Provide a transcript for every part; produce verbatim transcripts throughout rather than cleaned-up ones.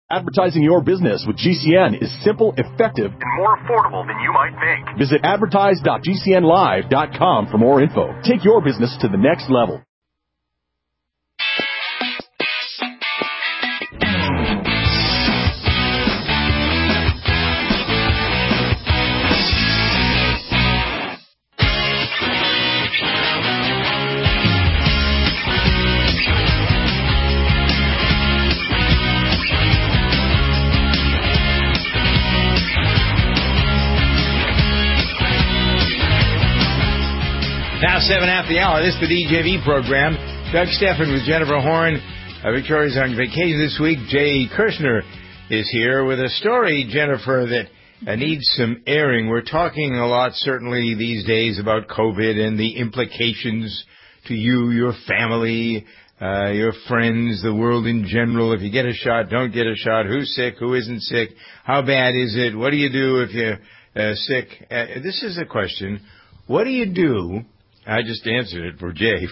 Advertising your business with G C N is simple, effective, and more affordable than you might think. Visit advertise dot g c n live dot com for more info. Take your business to the next level. Now, seven after the hour. This is the D J V program. Doug Steffen with Jennifer Horn. Uh, Victoria's on vacation this week. Jay Kirshner is here with a story, Jennifer, that uh, needs some airing. We're talking a lot, certainly, these days about COVID and the implications to you, your family, uh, your friends, the world in general. If you get a shot, don't get a shot. Who's sick? Who isn't sick? How bad is it? What do you do if you're uh, sick? Uh, this is a question. What do you do? I just answered it for Jay.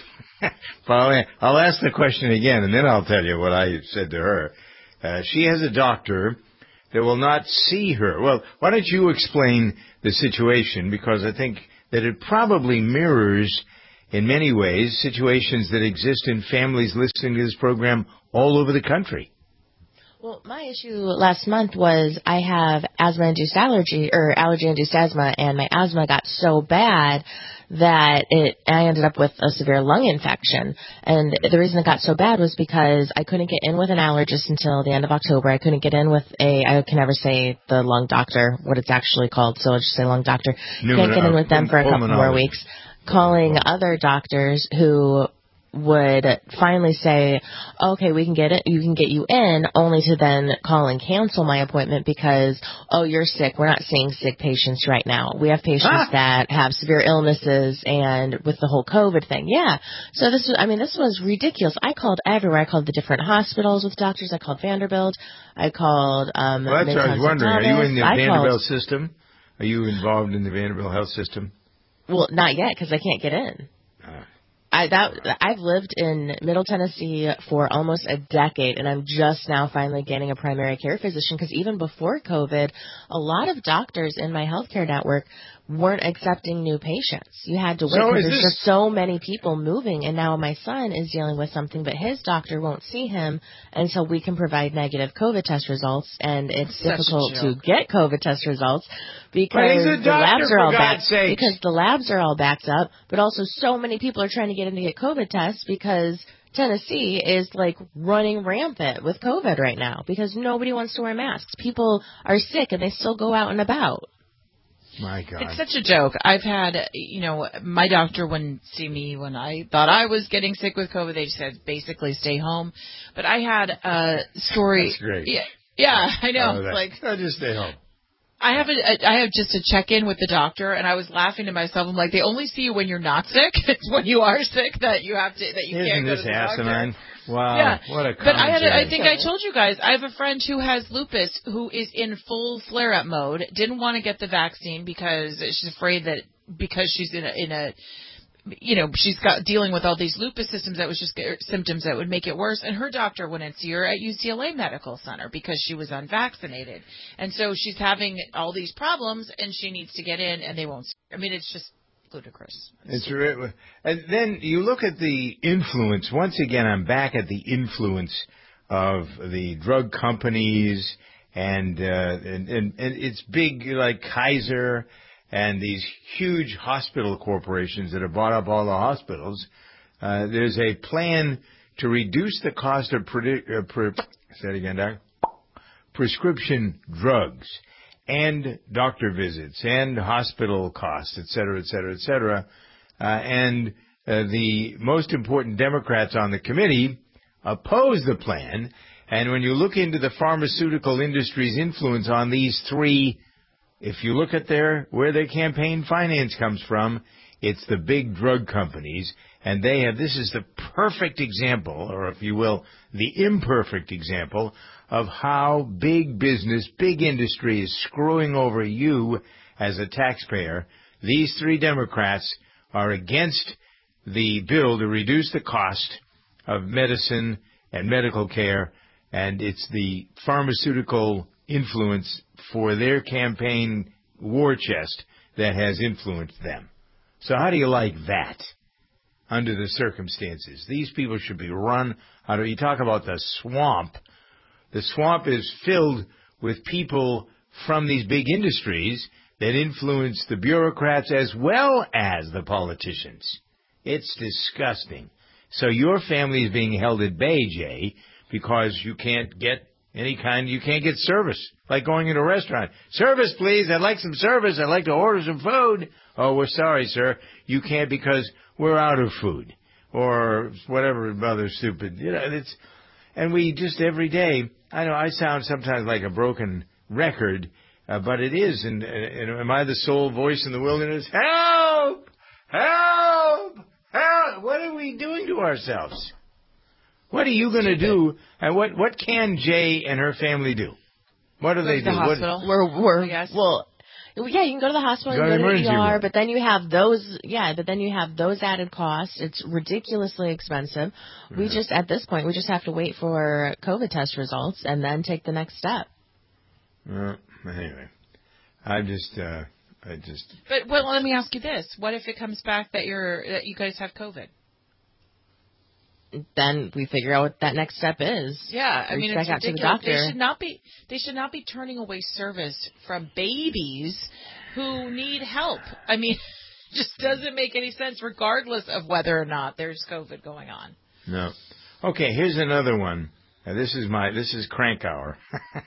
I'll ask the question again, and then I'll tell you what I said to her. Uh, she has a doctor that will not see her. Well, why don't you explain the situation, because I think that it probably mirrors, in many ways, situations that exist in families listening to this program all over the country. Well, my issue last month was I have asthma-induced allergy, or allergy-induced asthma, and my asthma got so bad that it, I ended up with a severe lung infection. And the reason it got so bad was because I couldn't get in with an allergist until the end of October. I couldn't get in with a, I can never say the lung doctor, what it's actually called, so I'll just say lung doctor. Can't get in with them for a couple more weeks. Calling other doctors who would finally say, okay, we can get it, you can get you in, only to then call and cancel my appointment because, oh, you're sick. We're not seeing sick patients right now. We have patients ah. that have severe illnesses and with the whole COVID thing. Yeah. So this was, I mean, this was ridiculous. I called everywhere. I called the different hospitals with doctors. I called Vanderbilt. I called, um, well, that's what I was wondering. Thomas. Are you in the I Vanderbilt called, system? Are you involved in the Vanderbilt health system? Well, not yet, because I can't get in. Uh. I, that, I've lived in Middle Tennessee for almost a decade, and I'm just now finally getting a primary care physician because even before COVID, a lot of doctors in my healthcare network weren't accepting new patients. You had to wait because so there's this... just so many people moving, and now my son is dealing with something, but his doctor won't see him until we can provide negative COVID test results, and it's That's difficult to get COVID test results because the doctor, labs are all backed because the labs are all backed up, but also so many people are trying to get in to get COVID tests because Tennessee is like running rampant with COVID right now because nobody wants to wear masks. People are sick and they still go out and about. My God. It's such a joke. I've had, you know, my doctor wouldn't see me when I thought I was getting sick with COVID. They just said basically stay home. But I had a story. That's great. Yeah, yeah I know. Oh, like, no, just stay home. I have a, I have just a check-in with the doctor, and I was laughing to myself. I'm like, they only see you when you're not sick. It's when you are sick that you have to that you Isn't can't go this to the asinine? doctor. Wow, yeah. what a But I had, a, I think yeah. I told you guys, I have a friend who has lupus who is in full flare-up mode. Didn't want to get the vaccine because she's afraid that because she's in a, in a you know, she's got dealing with all these lupus systems that was just symptoms that would make it worse. And her doctor wouldn't see her at U C L A Medical Center because she was unvaccinated. And so she's having all these problems, and she needs to get in, and they won't see her. I mean, it's just ludicrous. It's re- and then you look at the influence. Once again, I'm back at the influence of the drug companies and uh, and, and and it's big like Kaiser and these huge hospital corporations that have bought up all the hospitals. Uh, there's a plan to reduce the cost of predi- uh, pre- say it again, Doc. prescription drugs and doctor visits and hospital costs, et cetera, et cetera, et cetera. Uh, and uh, the most important Democrats on the committee oppose the plan. And when you look into the pharmaceutical industry's influence on these three, if you look at their where their campaign finance comes from, it's the big drug companies. And they have, this is the perfect example, or if you will, the imperfect example of how big business, big industry is screwing over you as a taxpayer. These three Democrats are against the bill to reduce the cost of medicine and medical care, and it's the pharmaceutical influence for their campaign war chest that has influenced them. So how do you like that under the circumstances? These people should be run out of, you talk about the swamp. The swamp is filled with people from these big industries that influence the bureaucrats as well as the politicians. It's disgusting. So your family is being held at bay, Jay, because you can't get any kind, you can't get service. Like going into a restaurant. Service, please. I'd like some service. I'd like to order some food. Oh, we're sorry, sir. You can't because we're out of food. Or whatever other stupid, you know, it's, and we just every day, I know I sound sometimes like a broken record, uh, but it is. And, and am I the sole voice in the wilderness? Help! Help! Help! What are we doing to ourselves? What are you going to do? And what, what can Jay and her family do? What do they do? The hospital. What, we're, we're, I guess. Well, yeah, you can go to the hospital, Go you to can go to the E R, room. but then you have those, yeah, but then you have those added costs. It's ridiculously expensive. We Yeah. just, at this point, we just have to wait for COVID test results and then take the next step. Uh, anyway, I just, uh, I just. But well, let me ask you this: what if it comes back that you're that you guys have COVID? Then we figure out what that next step is. Yeah, I Reach mean, back it's out to the ridiculous. doctor. They should not be. They should not be turning away service from babies who need help. I mean, it just doesn't make any sense, regardless of whether or not there's COVID going on. No. Okay, here's another one. Now, this is my, this is crank hour.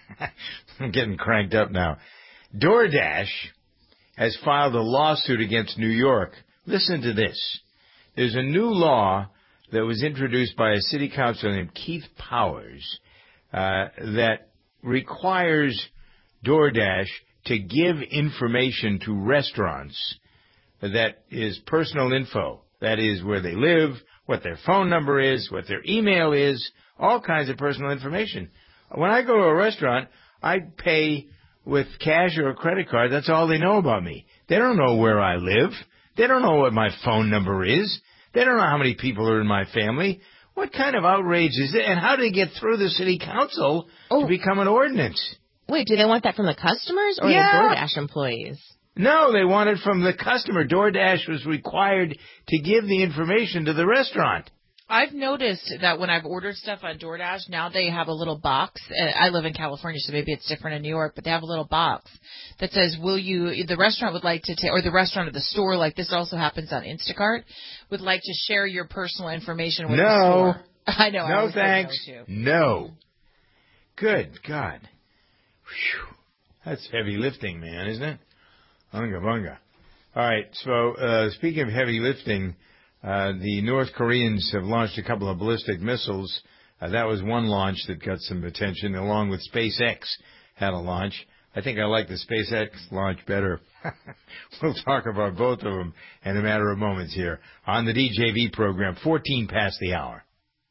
I'm getting cranked up now. DoorDash has filed a lawsuit against New York. Listen to this. There's a new law that was introduced by a city councilor named Keith Powers uh, that requires DoorDash to give information to restaurants that is personal info. That is where they live, what their phone number is, what their email is, all kinds of personal information. When I go to a restaurant, I pay with cash or a credit card. That's all they know about me. They don't know where I live. They don't know what my phone number is. They don't know how many people are in my family. What kind of outrage is it? And how did it get through the city council Oh. to become an ordinance? Wait, do they want that from the customers or Yeah. the DoorDash employees? No, they want it from the customer. DoorDash was required to give the information to the restaurant. I've noticed that when I've ordered stuff on DoorDash, now they have a little box. Uh, I live in California, so maybe it's different in New York, but they have a little box that says, will you, the restaurant would like to, ta- or the restaurant or the store, like this also happens on Instacart, would like to share your personal information with No. the store. I know. I No always say thanks. No, too. No. Good God. Whew. That's heavy lifting, man, isn't it? Unga bunga. All right, so uh, speaking of heavy lifting, uh, the North Koreans have launched a couple of ballistic missiles. Uh, that was one launch that got some attention, along with SpaceX had a launch. I think I like the SpaceX launch better. We'll talk about both of them in a matter of moments here on the D J V program, fourteen past the hour.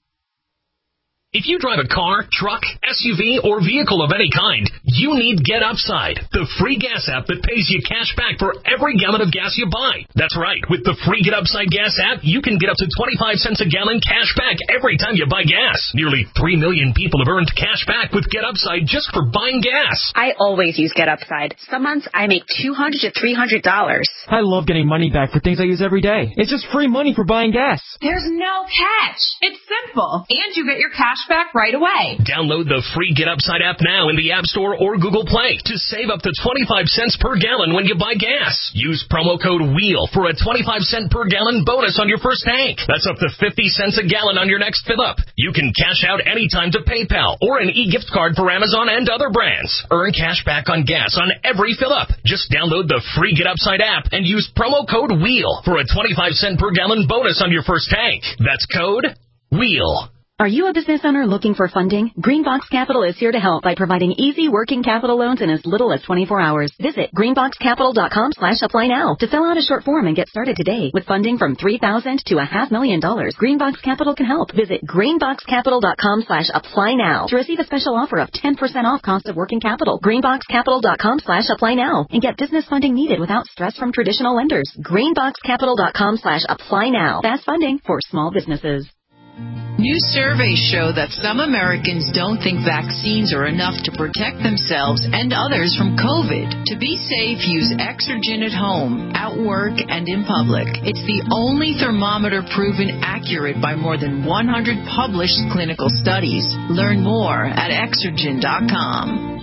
If you drive a car, truck, S U V, or vehicle of any kind, you need Get Upside, the free gas app that pays you cash back for every gallon of gas you buy. That's right. With the free Get Upside gas app, you can get up to twenty-five cents a gallon cash back every time you buy gas. Nearly three million people have earned cash back with Get Upside just for buying gas. I always use Get Upside. Some months I make two hundred to three hundred dollars. I love getting money back for things I use every day. It's just free money for buying gas. There's no catch. It's simple. And you get your cash back right away. Download the free Get Upside app now in the App Store or Google Play to save up to twenty-five cents per gallon when you buy gas. Use promo code WHEEL for a twenty-five cent per gallon bonus on your first tank. That's up to fifty cents a gallon on your next fill up. You can cash out anytime to PayPal or an e-gift card for Amazon and other brands. Earn cash back on gas on every fill up. Just download the free Get Upside app and use promo code WHEEL for a twenty-five cent per gallon bonus on your first tank. That's code WHEEL. Are you a business owner looking for funding? Greenbox Capital is here to help by providing easy working capital loans in as little as twenty-four hours. Visit greenboxcapital.com slash apply now to fill out a short form and get started today. With funding from three thousand dollars to a half million dollars, Greenbox Capital can help. Visit greenboxcapital.com slash apply now to receive a special offer of ten percent off cost of working capital. Greenboxcapital.com slash apply now and get business funding needed without stress from traditional lenders. Greenboxcapital.com slash apply now. Fast funding for small businesses. New surveys show that some Americans don't think vaccines are enough to protect themselves and others from COVID. To be safe, use Exergen at home, at work, and in public. It's the only thermometer proven accurate by more than one hundred published clinical studies. Learn more at Exergen dot com.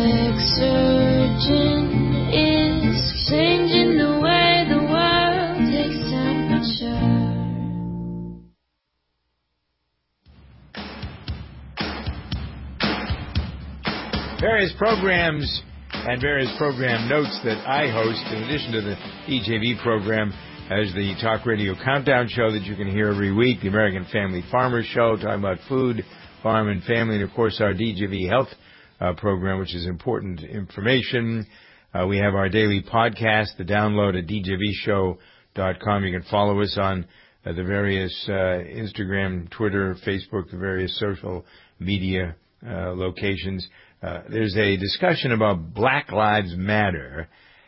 Exergen is changing the way the world takes temperature. Various programs and various program notes that I host, in addition to the D J V program, as the Talk Radio Countdown Show that you can hear every week, the American Family Farmer Show, talking about food, farm, and family, and, of course, our D J V Health uh, program, which is important information. Uh, we have our daily podcast, the download at D J V show dot com. You can follow us on uh, the various uh, Instagram, Twitter, Facebook, the various social media uh, locations. Uh, there's a discussion about Black Lives Matter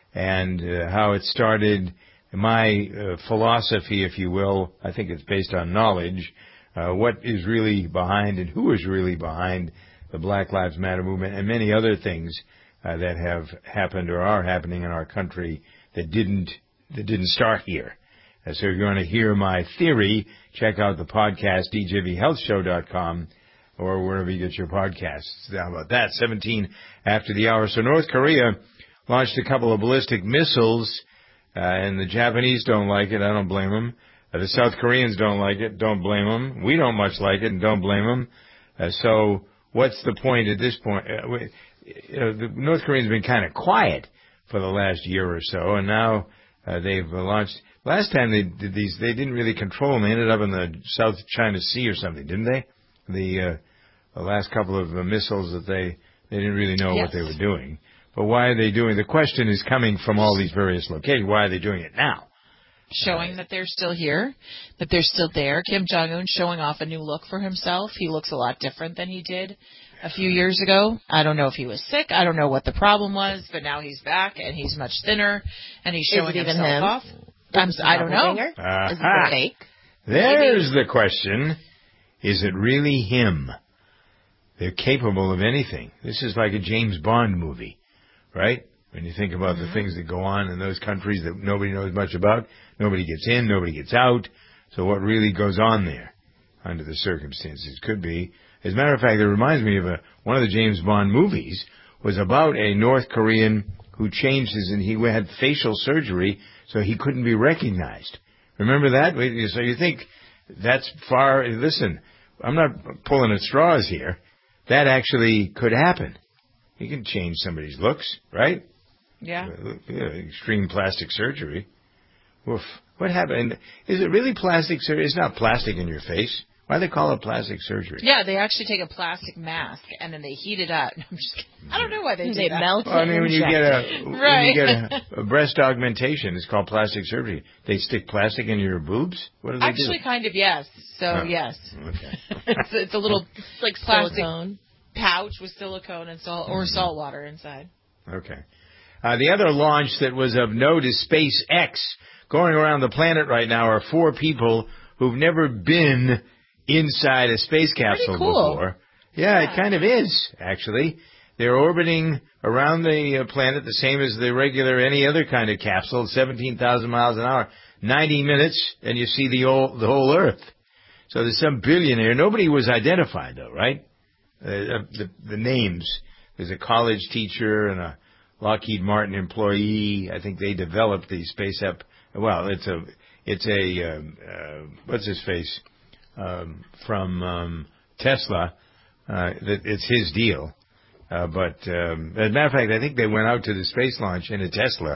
and uh, how it started. My uh, philosophy, if you will, I think it's based on knowledge, uh, what is really behind and who is really behind the Black Lives Matter movement and many other things uh, that have happened or are happening in our country that didn't that didn't start here. Uh, so if you want to hear my theory, check out the podcast, D J V health show dot com. Or wherever you get your podcasts. How about that? seventeen after the hour. So North Korea launched a couple of ballistic missiles, uh, and the Japanese don't like it. I don't blame them. Uh, the South Koreans don't like it. Don't blame them. We don't much like it, and don't blame them. Uh, so what's the point at this point? Uh, we, you know, the North Koreans have been kind of quiet for the last year or so, and now uh, they've uh, launched. Last time they did these, they didn't really control them. They ended up in the South China Sea or something, didn't they? The uh, The last couple of uh, missiles that they, they didn't really know yes. what they were doing. But why are they doing? The question is coming from all these various locations. Why are they doing it now? Showing uh, that they're still here, that they're still there. Kim Jong-un showing off a new look for himself. He looks a lot different than he did a few years ago. I don't know if he was sick. I don't know what the problem was, but now he's back and he's much thinner and he's showing is it himself even him? off. I'm, I don't know. Uh-huh. Is it fake? There's Maybe. the question. Is it really him? They're capable of anything. This is like a James Bond movie, right? When you think about mm-hmm. the things that go on in those countries that nobody knows much about, nobody gets in, nobody gets out. So what really goes on there under the circumstances could be. As a matter of fact, it reminds me of a, one of the James Bond movies was about a North Korean who changed his, and he had facial surgery so he couldn't be recognized. Remember that? So you think that's far, listen, I'm not pulling at straws here. That actually could happen. You can change somebody's looks, right? Yeah. yeah extreme plastic surgery. Woof. What happened? Is it really plastic surgery? It's not plastic in your face. Why do they call it plastic surgery? Yeah, they actually take a plastic mask and then they heat it up. I'm just kidding. I don't know why they do they that. melt well, I mean, when you get a right. when you get a, a breast augmentation, it's called plastic surgery. They stick plastic in your boobs. What do they actually, do? Actually, kind of yes. So oh. yes, okay. it's, it's a little it's like plastic silicone pouch with silicone and salt or mm-hmm. salt water inside. Okay. Uh, the other launch that was of note is SpaceX. Going around the planet right now are four people who've never been inside a space capsule cool. before. Yeah, yeah, it kind of is, actually. They're orbiting around the uh, planet the same as the regular, any other kind of capsule, seventeen thousand miles an hour. ninety minutes, and you see the whole, the whole Earth. So there's some billionaire. Nobody was identified, though, right? Uh, the, the names. There's a college teacher and a Lockheed Martin employee. I think they developed the space app. Well, it's a, it's a, um, uh, what's his face? Um, from um, Tesla. Uh, that it's his deal. Uh, but um, as a matter of fact, I think they went out to the space launch in a Tesla.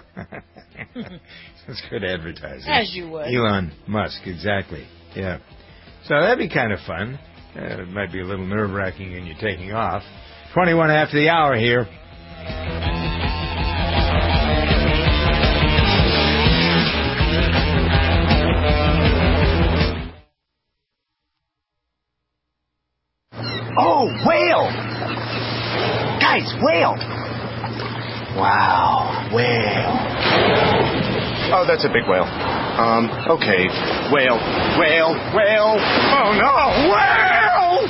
That's good advertising. As you would. Elon Musk, exactly. Yeah. So that'd be kind of fun. Uh, it might be a little nerve-wracking when you're taking off. twenty-one after the hour here. Oh, whale! Guys, whale! Wow, whale. Oh, that's a big whale. Um, okay. Whale, whale, whale. Oh, no, whale!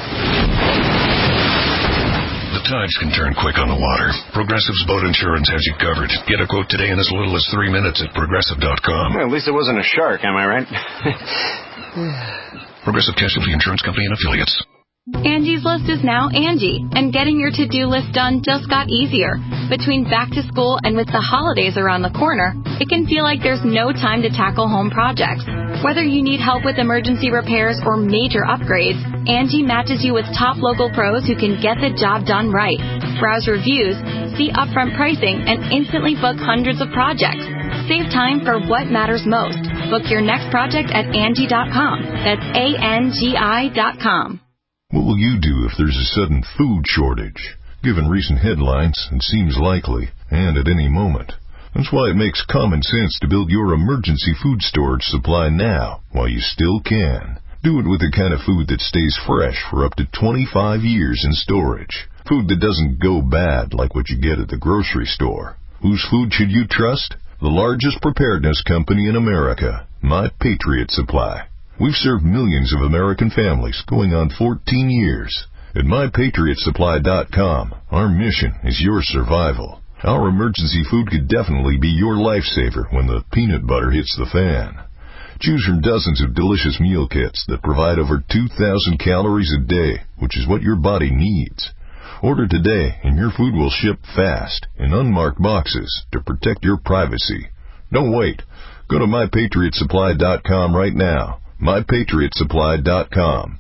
The tides can turn quick on the water. Progressive's boat insurance has you covered. Get a quote today in as little as three minutes at Progressive dot com. Well, at least it wasn't a shark, am I right? Progressive Casualty Insurance Company and Affiliates. Angie's List is now Angie, and getting your to-do list done just got easier. Between back to school and with the holidays around the corner, it can feel like there's no time to tackle home projects. Whether you need help with emergency repairs or major upgrades, Angie matches you with top local pros who can get the job done right. Browse reviews, see upfront pricing, and instantly book hundreds of projects. Save time for what matters most. Book your next project at Angie dot com. That's A N G I dot com. What will you do if there's a sudden food shortage? Given recent headlines, it seems likely, and at any moment. That's why it makes common sense to build your emergency food storage supply now, while you still can. Do it with the kind of food that stays fresh for up to twenty-five years in storage. Food that doesn't go bad like what you get at the grocery store. Whose food should you trust? The largest preparedness company in America, My Patriot Supply. We've served millions of American families going on fourteen years. At my patriot supply dot com, our mission is your survival. Our emergency food could definitely be your lifesaver when the peanut butter hits the fan. Choose from dozens of delicious meal kits that provide over two thousand calories a day, which is what your body needs. Order today and your food will ship fast in unmarked boxes to protect your privacy. Don't wait. Go to my patriot supply dot com right now. my patriot supply dot com.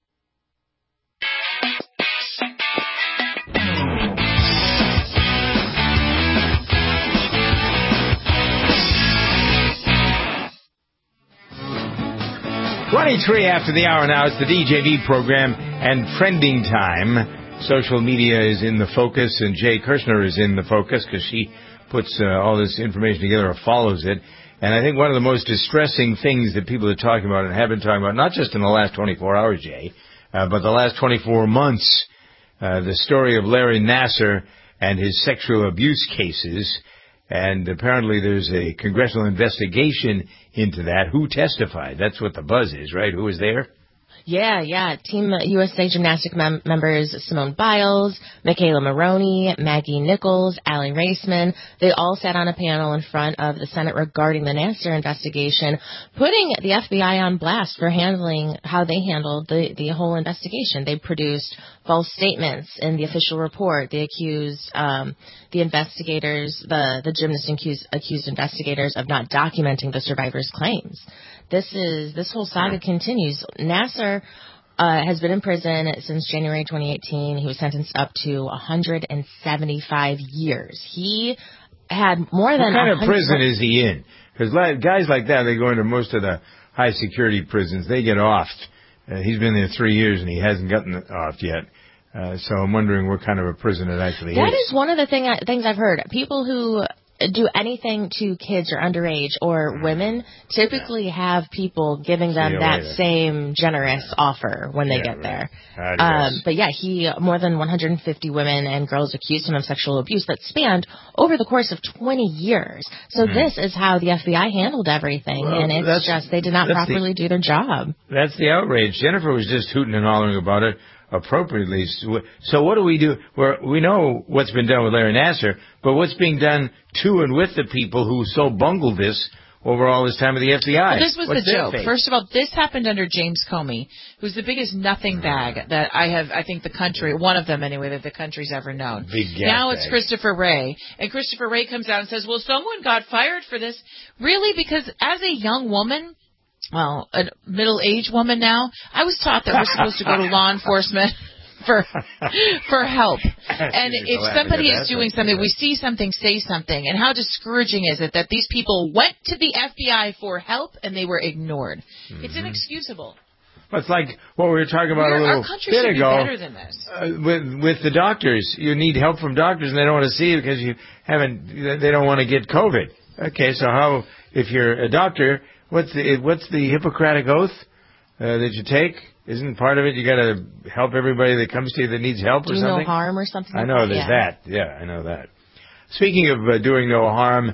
twenty-three after the hour now. It's the D J V program and trending time. Social media is in the focus, and Jay Kirshner is in the focus because she puts uh, all this information together or follows it. And I think one of the most distressing things that people are talking about and have been talking about, not just in the last twenty-four hours, Jay, uh, but the last twenty-four months, uh, the story of Larry Nassar and his sexual abuse cases. And apparently there's a congressional investigation into that. Who testified? That's what the buzz is, right? Who was there? Yeah, yeah. Team U S A Gymnastic mem- members Simone Biles, Michaela Maroney, Maggie Nichols, Allie Raceman, they all sat on a panel in front of the Senate regarding the Nassar investigation, putting the F B I on blast for handling how they handled the, the whole investigation. They produced false statements in the official report. They accused um, the investigators, the, the gymnast accused, accused investigators of not documenting the survivors' claims. This is this whole saga continues. Nassar uh, has been in prison since January twenty eighteen. He was sentenced up to one hundred seventy-five years. He had more than. What kind of prison is he in? Because guys like that, they go into most of the high security prisons. They get offed. Uh, he's been there three years and he hasn't gotten offed yet. Uh, so I'm wondering what kind of a prison it actually that is. That is one of the thing, things I've heard. People who do anything to kids or underage or women typically have people giving them that later. Same generous offer when they yeah, get right. there. Um, but yeah, he more than one hundred fifty women and girls accused him of sexual abuse that spanned over the course of twenty years. So mm-hmm. this is how the F B I handled everything, well, and it's just they did not properly the, do their job. That's the outrage. Jennifer was just hooting and hollering about it. Appropriately. So what do we do? We're, we know what's been done with Larry Nassar, but what's being done to and with the people who so bungled this over all this time with the F B I? Well, this was what's the joke. Fate? First of all, this happened under James Comey, who's the biggest nothing bag that I have, I think the country, one of them anyway, that the country's ever known. Big now bag. It's Christopher Wray. And Christopher Wray comes out and says, well, someone got fired for this. Really? Because as a young woman, well, a middle-aged woman now, I was taught that we're supposed to go to law enforcement for for help. And if somebody is doing something, we see something, say something. And how discouraging is it that these people went to the F B I for help and they were ignored? Mm-hmm. It's inexcusable. It's like what we were talking about we're, a little our country bit should ago. Be better than this. Uh, with with the doctors, you need help from doctors, and they don't want to see you because you haven't. They don't want to get COVID. Okay, so how if you're a doctor? What's the what's the Hippocratic oath uh, that you take? Isn't part of it you got to help everybody that comes to you that needs help or do something? no harm or something. I know like there's that. that. Yeah, I know that. Speaking of uh, doing no harm,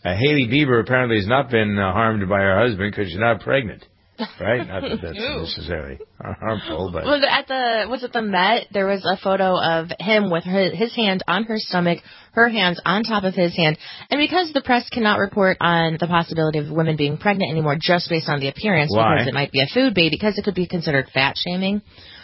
Uh, Hailey Bieber apparently has not been uh, harmed by her husband because she's not pregnant. Right? Not that that's necessarily harmful, but... Well, at the, was it the Met? There was a photo of him with her, his hand on her stomach, her hands on top of his hand. And because the press cannot report on the possibility of women being pregnant anymore just based on the appearance, Why? because it might be a food bait, because it could be considered fat shaming.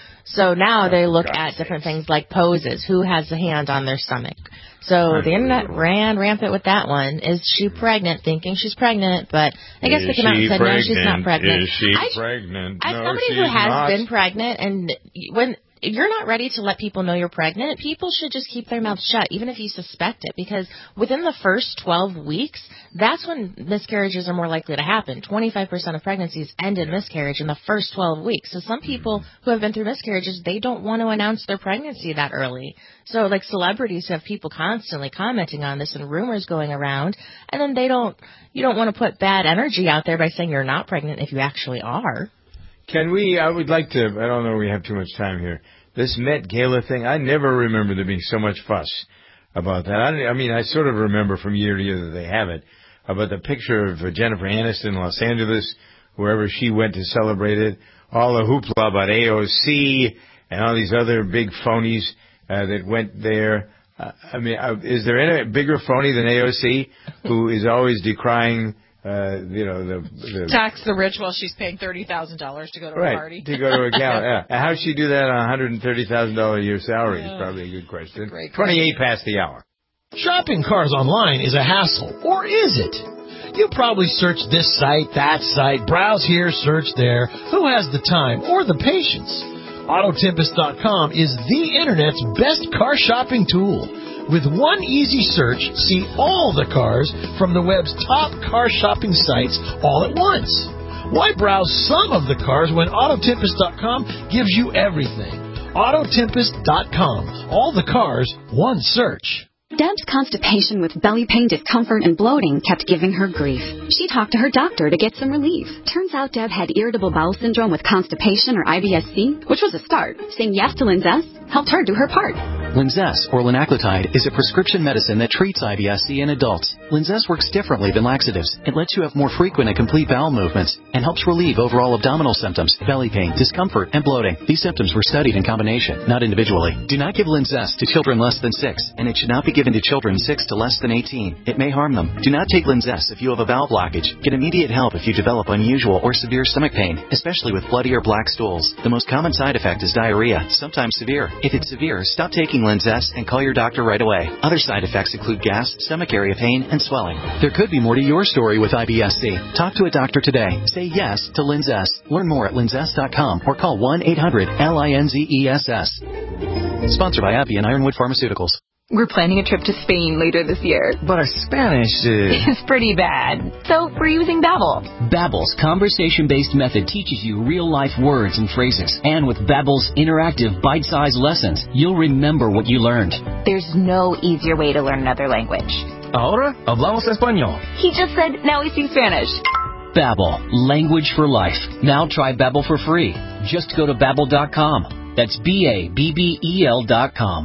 So now they look God at sakes. different things like poses, who has the hand on their stomach. So the internet ran rampant with that one. Is she pregnant? Thinking she's pregnant, but I guess Is they came out and she said, no, she's not pregnant? pregnant. Is she I, pregnant? As No, somebody she's who has not. been pregnant, and when if you're not ready to let people know you're pregnant, people should just keep their mouths shut, even if you suspect it, because within the first twelve weeks, that's when miscarriages are more likely to happen. twenty-five percent of pregnancies end in miscarriage in the first twelve weeks. So some people who have been through miscarriages, they don't want to announce their pregnancy that early. So like celebrities have people constantly commenting on this and rumors going around, and then they don't, you don't want to put bad energy out there by saying you're not pregnant if you actually are. Can we, I would like to, I don't know if we have too much time here. This Met Gala thing, I never remember there being so much fuss about that. I, I mean, I sort of remember from year to year that they have it, about the picture of Jennifer Aniston in Los Angeles, wherever she went to celebrate it, all the hoopla about A O C and all these other big phonies uh, that went there. Uh, I mean, uh, is there any bigger phony than A O C, who is always decrying Uh, you know, the, the tax the rich while she's paying thirty thousand dollars to go to right, a party. to go to a gala. Yeah. And how'd she do that on a one hundred thirty thousand dollars a year salary? Is probably a good question. twenty-eight past the hour. Shopping cars online is a hassle, or is it? You probably search this site, that site, browse here, search there. Who has the time or the patience? Auto Tempest dot com is the Internet's best car shopping tool. With one easy search, see all the cars from the web's top car shopping sites all at once. Why browse some of the cars when Auto Tempest dot com gives you everything? Auto Tempest dot com. All the cars, one search. Deb's constipation with belly pain, discomfort, and bloating kept giving her grief. She talked to her doctor to get some relief. Turns out Deb had irritable bowel syndrome with constipation, or I B S C, which was a start. Saying yes to Linzess helped her do her part. Linzess, or linaclotide, is a prescription medicine that treats I B S C in adults. Linzess works differently than laxatives. It lets you have more frequent and complete bowel movements and helps relieve overall abdominal symptoms, belly pain, discomfort, and bloating. These symptoms were studied in combination, not individually. Do not give Linzess to children less than six, and it should not be given to children six to less than eighteen. It may harm them. Do not take Linzess if you have a bowel blockage. Get immediate help if you develop unusual or severe stomach pain, especially with bloody or black stools. The most common side effect is diarrhea, sometimes severe. If it's severe, stop taking Linzess and call your doctor right away. Other side effects include gas, stomach area pain, and swelling. There could be more to your story with I B S C. Talk to a doctor today. Say yes to Linzess. Learn more at linzess dot com or call one eight hundred L I N Z E S S. Sponsored by AbbVie and Ironwood Pharmaceuticals. We're planning a trip to Spain later this year. But our Spanish is... It's pretty bad. So we're using Babbel. Babbel's conversation-based method teaches you real-life words and phrases. And with Babbel's interactive, bite-sized lessons, you'll remember what you learned. There's no easier way to learn another language. Ahora hablamos español. He just said, now we speak Spanish. Babbel, language for life. Now try Babbel for free. Just go to Babbel dot com. That's B A B B E L dot com.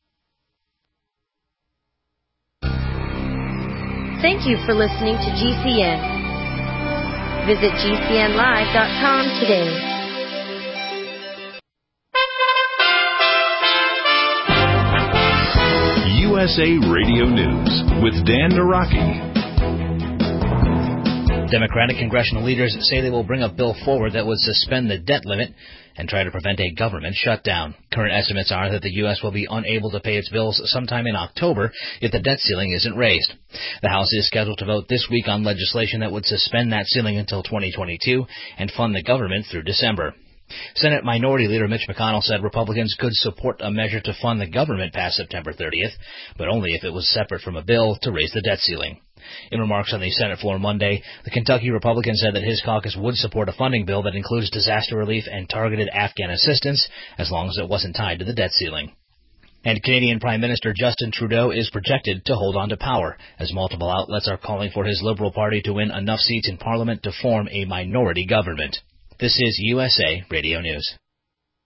Thank you for listening to G C N. Visit G C N live dot com today. U S A Radio News with Dan Naraki. Democratic congressional leaders say they will bring a bill forward that would suspend the debt limit and try to prevent a government shutdown. Current estimates are that the U S will be unable to pay its bills sometime in October if the debt ceiling isn't raised. The House is scheduled to vote this week on legislation that would suspend that ceiling until twenty twenty-two and fund the government through December. Senate Minority Leader Mitch McConnell said Republicans could support a measure to fund the government past September thirtieth, but only if it was separate from a bill to raise the debt ceiling. In remarks on the Senate floor Monday, the Kentucky Republican said that his caucus would support a funding bill that includes disaster relief and targeted Afghan assistance, as long as it wasn't tied to the debt ceiling. And Canadian Prime Minister Justin Trudeau is projected to hold on to power, as multiple outlets are calling for his Liberal Party to win enough seats in Parliament to form a minority government. This is U S A Radio News.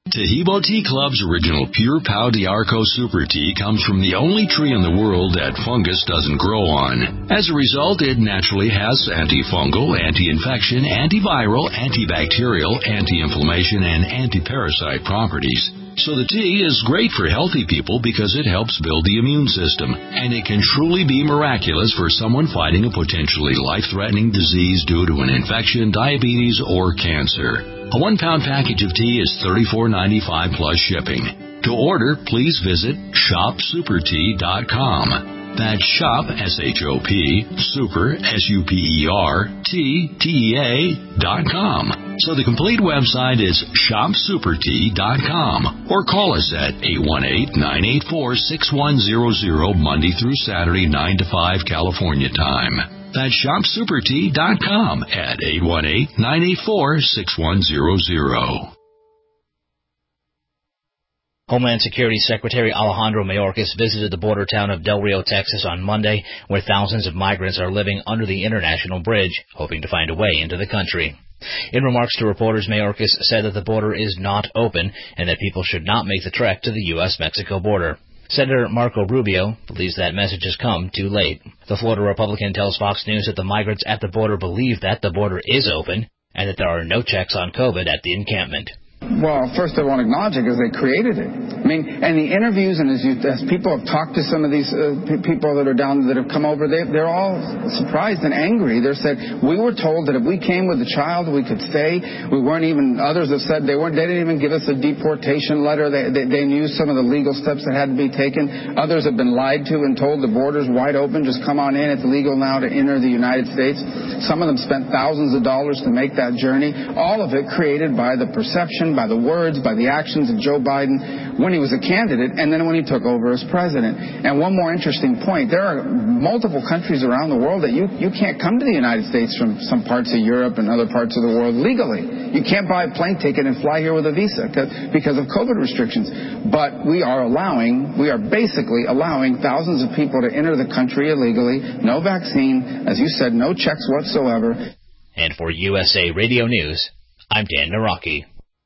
Tahibo Tea Club's original Pure Pau d'Arco Super Tea comes from the only tree in the world that fungus doesn't grow on. As a result, it naturally has antifungal, anti-infection, antiviral, antibacterial, anti-inflammation, and anti-parasite properties. So the tea is great for healthy people because it helps build the immune system, and it can truly be miraculous for someone fighting a potentially life-threatening disease due to an infection, diabetes, or cancer. A one-pound package of tea is thirty-four ninety-five plus shipping. To order, please visit shop super tea dot com. That's shop, S H O P, super, S U P E R, T, T E A, dot com. So the complete website is shop super tea dot com. Or call us at eight one eight, nine eight four, six one zero zero Monday through Saturday, nine to five California time. That's shop super tea dot com at eight one eight, nine eight four, six one zero zero. Homeland Security Secretary Alejandro Mayorkas visited the border town of Del Rio, Texas on Monday, where thousands of migrants are living under the international bridge, hoping to find a way into the country. In remarks to reporters, Mayorkas said that the border is not open and that people should not make the trek to the U S Mexico border. Senator Marco Rubio believes that message has come too late. The Florida Republican tells Fox News that the migrants at the border believe that the border is open and that there are no checks on COVID at the encampment. Well, first I want to acknowledge it because they created it. I mean, and the interviews, and as, you, as people have talked to some of these uh, p- people that are down, that have come over, they, they're all surprised and angry. They said, we were told that if we came with a child, we could stay. We weren't even, others have said they weren't, they didn't even give us a deportation letter. They, they, they knew some of the legal steps that had to be taken. Others have been lied to and told the border's wide open, just come on in. It's legal now to enter the United States. Some of them spent thousands of dollars to make that journey. All of it created by the perception, by the words, by the actions of Joe Biden when he was a candidate and then when he took over as president. And one more interesting point, there are multiple countries around the world that you, you can't come to the United States from some parts of Europe and other parts of the world legally. You can't buy a plane ticket and fly here with a visa because of COVID restrictions. But we are allowing, we are basically allowing thousands of people to enter the country illegally, no vaccine, as you said, no checks whatsoever. And for U S A Radio News, I'm Dan Naraki.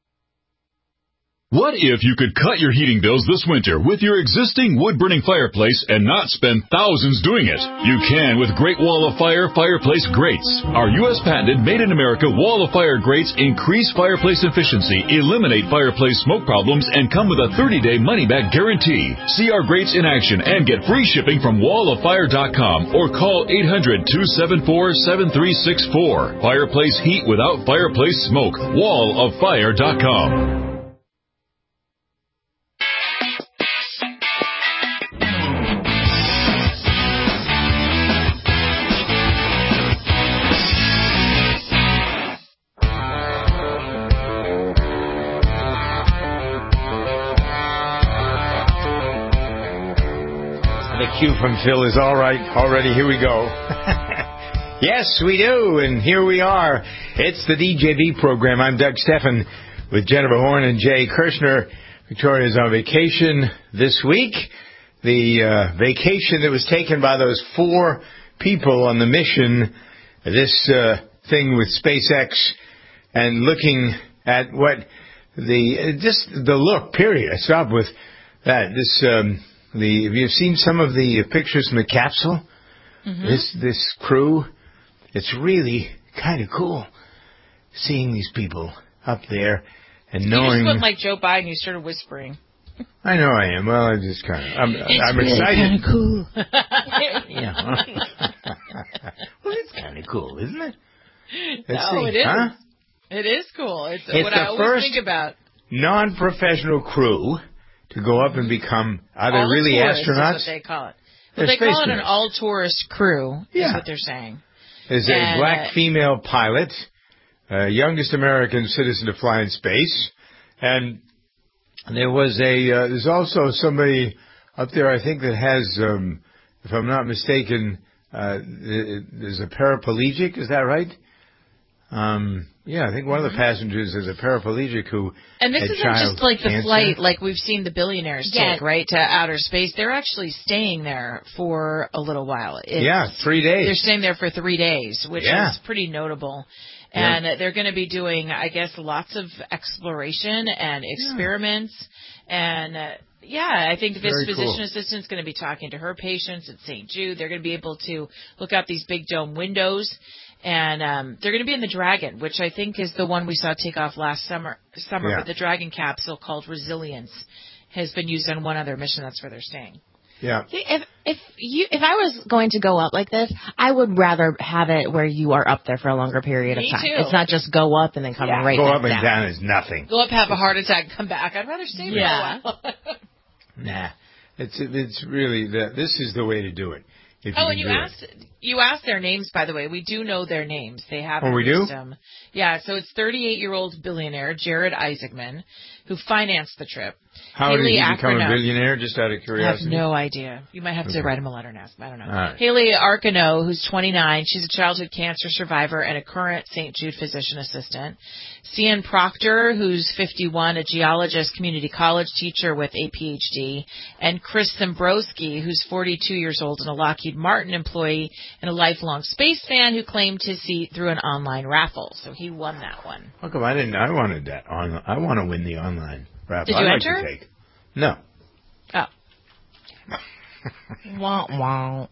What if you could cut your heating bills this winter with your existing wood-burning fireplace and not spend thousands doing it? You can with Great Wall of Fire Fireplace Grates. Our U S patented made-in-America Wall of Fire grates increase fireplace efficiency, eliminate fireplace smoke problems, and come with a thirty-day money-back guarantee. See our grates in action and get free shipping from wall of fire dot com or call eight hundred, two seven four, seven three six four. Fireplace heat without fireplace smoke. wall of fire dot com. Cue from Phil is all right. Already, here we go. Yes, we do, and here we are. It's the D J V program. I'm Doug Steffen with Jennifer Horn and Jay Kirshner. Victoria's on vacation this week. The uh, vacation that was taken by those four people on the mission, this uh, thing with SpaceX, and looking at what the, just the look, period. I stopped with that. This, um, The, have you seen some of the pictures from the capsule? Mm-hmm. This this crew, it's really kind of cool seeing these people up there and knowing. You just went like Joe Biden. You started whispering. I know I am. Well, I just kind of. I'm, it's I'm really excited. Kind of cool. Yeah. Well, it's kind of cool, isn't it? Let's no, see. it is. Huh? It is cool. It's, it's what the I always first think about. Non-professional crew to go up and become, are they all really tourists astronauts? Is what they call it. They're Well, they call it an nerds. all-tourist crew, Yeah. is what they're saying. There's a And, black uh, female pilot, uh, youngest American citizen to fly in space, and there was a, uh, there's also somebody up there, I think, that has, um, if I'm not mistaken, uh, there's a paraplegic, is that right? Um, yeah, I think one of the passengers is a paraplegic who And this had isn't child just like the cancer. flight like we've seen the billionaires Yeah. take, right, to outer space. They're actually staying there for a little while. It's, Yeah, three days. They're staying there for three days, which Yeah. is pretty notable. And Yeah. they're going to be doing, I guess, lots of exploration and experiments. Yeah. And, uh, yeah, I think this Very physician cool. assistant is going to be talking to her patients at Saint Jude. They're going to be able to look out these big dome windows. And um, they're going to be in the Dragon, which I think is the one we saw take off last summer. Summer, Yeah. But the Dragon capsule called Resilience has been used on one other mission. That's where they're staying. Yeah. See, if if you if I was going to go up like this, I would rather have it where you are up there for a longer period Me of time. too. It's not just go up and then come Yeah. right Go back up and down. down is nothing. Go up, have a heart attack, and come back. I'd rather stay there Yeah. for a while. Nah. It's it's really the, this is the way to do it. If Oh, you and you can do asked you asked their names, by the way. We do know their names. They have Oh, we do? released them. Yeah, so it's thirty-eight-year-old billionaire Jared Isaacman, who financed the trip. How did Haley he become a Arcano- billionaire? Just out of I have curiosity. no idea. You might have to Okay. write him a letter and ask him. I don't know. All right. Haley Arcano, who's twenty-nine. She's a childhood cancer survivor and a current Saint Jude physician assistant. Cian Proctor, who's fifty-one, a geologist, community college teacher with a P H D. And Chris Zimbrowski, who's forty-two years old and a Lockheed Martin employee and a lifelong space fan who claimed his seat through an online raffle. So he won that one. How come I didn't? I wanted that. On, I want to win the online raffle. Did you I'd enter? Like to take. No. Oh. Wah, wah.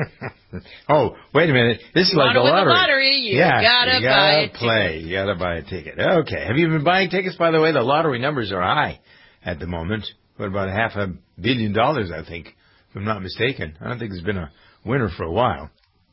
Oh, wait a minute. This is You like the wanna win the lottery. lottery, you yeah, gotta you buy gotta a play. You gotta buy a ticket. Okay. Have you been buying tickets? By the way, the lottery numbers are high at the moment. What about half a billion dollars? I think, if I'm not mistaken. I don't think there's been a winner for a while.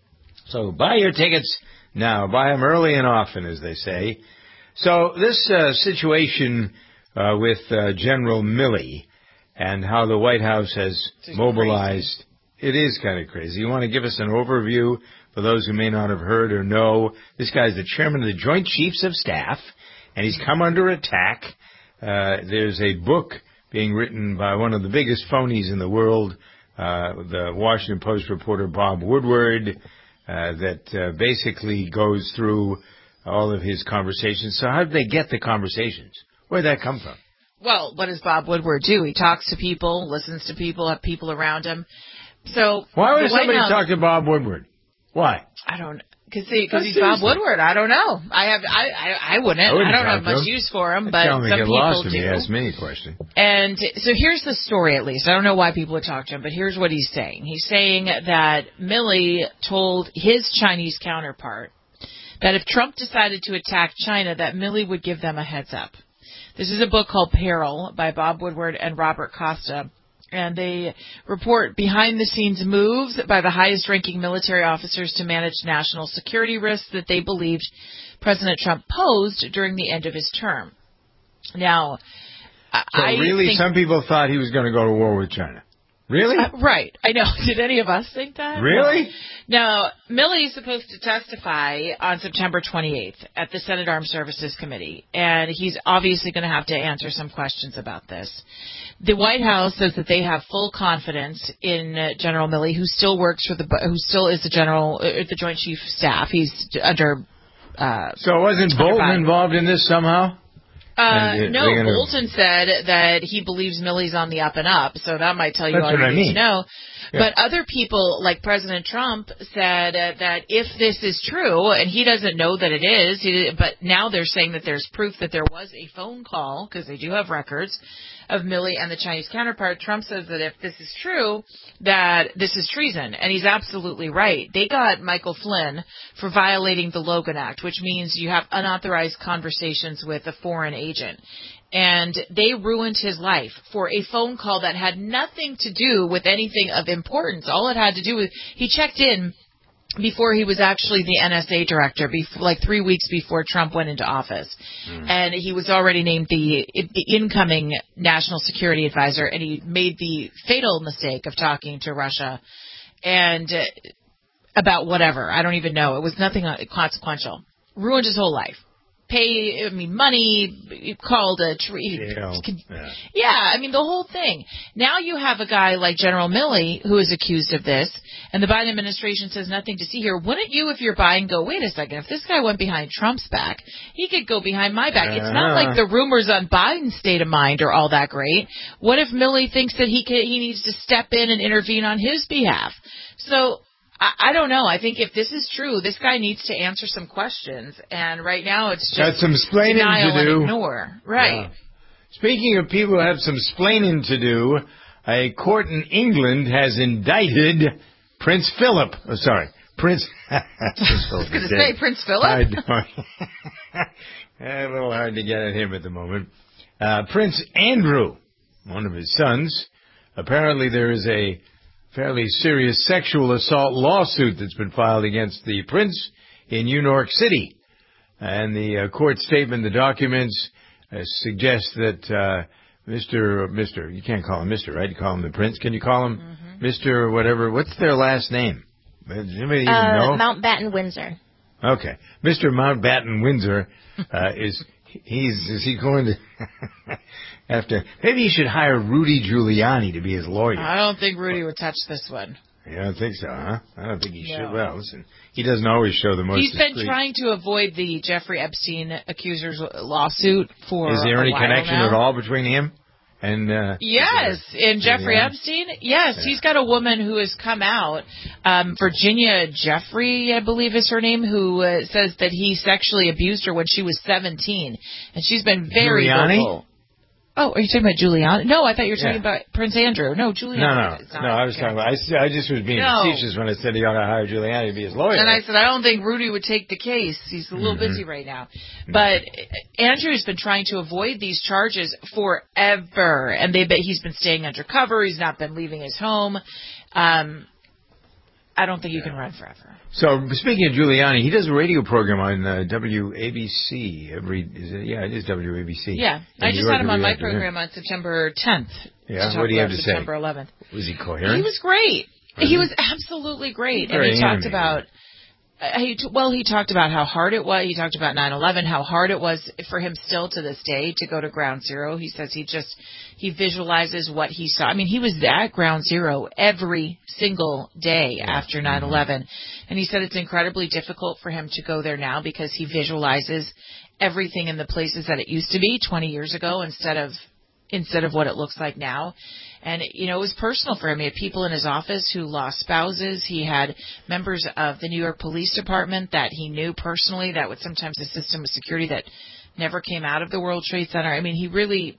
So buy your tickets now. Buy them early and often, as they say. So this uh, situation uh, with uh, General Milley and how the White House has It's mobilized. It is kind of crazy. You want to give us an overview for those who may not have heard or know? This guy's the chairman of the Joint Chiefs of Staff, and he's come under attack. Uh, there's a book being written by one of the biggest phonies in the world, uh, the Washington Post reporter Bob Woodward, uh, that uh, basically goes through all of his conversations. So how did they get the conversations? Where'd that come from? Well, what does Bob Woodward do? He talks to people, listens to people, have people around him. So Why would the White somebody House- talk to Bob Woodward? Why? I don't because because That's he's Bob seriously. Woodward. I don't know. I have I I, I wouldn't. I I, wouldn't don't talk have to much him. use for him, I'd but tell him to some get people lost if do. he asked me a question. And so here's the story, at least. I don't know why people would talk to him, but here's what he's saying. He's saying that Milley told his Chinese counterpart that if Trump decided to attack China, that Milley would give them a heads up. This is a book called Peril by Bob Woodward and Robert Costa. And they report behind-the-scenes moves by the highest-ranking military officers to manage national security risks that they believed President Trump posed during the end of his term. Now, So I really, think, some people thought he was going to go to war with China. Really? Uh, right. I know. Did any of us think that? Really? Now, Milley is supposed to testify on September twenty-eighth at the Senate Armed Services Committee, and he's obviously going to have to answer some questions about this. The White House says that they have full confidence in uh, General Milley, who still works for the, who still is the general, uh, the Joint Chief of Staff. He's under. Uh, So wasn't under Bolton Biden. involved in this somehow? Uh, And they- no, they're gonna- Bolton said that he believes Milley's on the up and up, so that might tell you That's all what you I need mean. to know. Yeah. But other people, like President Trump, said uh, that if this is true, and he doesn't know that it is, he, but now they're saying that there's proof that there was a phone call, because they do have records, of Milley and the Chinese counterpart. Trump says that if this is true, that this is treason, and he's absolutely right. They got Michael Flynn for violating the Logan Act, which means you have unauthorized conversations with a foreign agent. And they ruined his life for a phone call that had nothing to do with anything of importance. All it had to do with, he checked in before he was actually the N S A director, before, like three weeks before Trump went into office. Mm. And he was already named the, the incoming national security advisor, and he made the fatal mistake of talking to Russia and uh, about whatever. I don't even know. It was nothing consequential. Ruined his whole life. Pay, I mean, money, called a tree. Yeah. yeah, I mean, the whole thing. Now you have a guy like General Milley who is accused of this, and the Biden administration says nothing to see here. Wouldn't you, if you're Biden, go, wait a second, if this guy went behind Trump's back, he could go behind my back. Uh-huh. It's not like the rumors on Biden's state of mind are all that great. What if Milley thinks that he can, he needs to step in and intervene on his behalf? So I, I don't know. I think if this is true, this guy needs to answer some questions. And right now it's just got some splaining denial to do. and ignore. Right. Yeah. Speaking of people who have some splaining to do, a court in England has indicted Prince Philip. Oh, sorry, Prince. I was going to say Prince Philip. A little hard to get at him at the moment. Uh, Prince Andrew, one of his sons. Apparently there is a fairly serious sexual assault lawsuit that's been filed against the prince in New York City. And the uh, court statement, the documents, uh, suggest that uh, Mister Mister You can't call him Mister, right? You call him the prince. Can you call him mm-hmm. Mister whatever? What's their last name? Does anybody even uh, know? Mountbatten Windsor. Okay. Mister Mountbatten Windsor uh, is... He's is he going to have to? Maybe he should hire Rudy Giuliani to be his lawyer. I don't think Rudy would touch this one. You don't think so, huh? I don't think he no. should. Well, listen, he doesn't always show the most. He's discreet. been trying to avoid the Jeffrey Epstein accusers lawsuit for. Is there a any while connection now. at all between him and? Uh, yes, in Jeffrey Giuliani? Epstein. Yes, yeah. He's got a woman who has come out, um, Virginia Jeffrey, I believe is her name, who uh, says that he sexually abused her when she was seventeen, and she's been very Giuliani? vocal. Oh, are you talking about Giuliani? No, I thought you were talking yeah. about Prince Andrew. No, Giuliani. No, no, it's not. no. I was okay. talking about. I, I just was being no. facetious when I said he ought to hire Giuliani to be his lawyer. And I said I don't think Rudy would take the case. He's a little mm-hmm. busy right now. But Andrew's been trying to avoid these charges forever, and they he's been staying undercover. He's not been leaving his home. Um, I don't think you can run forever. So speaking of Giuliani, he does a radio program on uh, W A B C every. Is it, yeah, it is W A B C. Yeah, I just had him on my program on September tenth. Yeah, what do you have to say? September eleventh. Was he coherent? He was great. Really? He was absolutely great, and he talked about. Uh, he t- well, he talked about how hard it was. He talked about nine eleven, how hard it was for him still to this day to go to Ground Zero. He says he just he visualizes what he saw. I mean, he was at Ground Zero every single day yeah. after nine eleven, mm-hmm. and he said it's incredibly difficult for him to go there now because he visualizes everything in the places that it used to be twenty years ago instead of instead of what it looks like now. And, you know, it was personal for him. He had people in his office who lost spouses. He had members of the New York Police Department that he knew personally that would sometimes assist him with security that never came out of the World Trade Center. I mean, he really,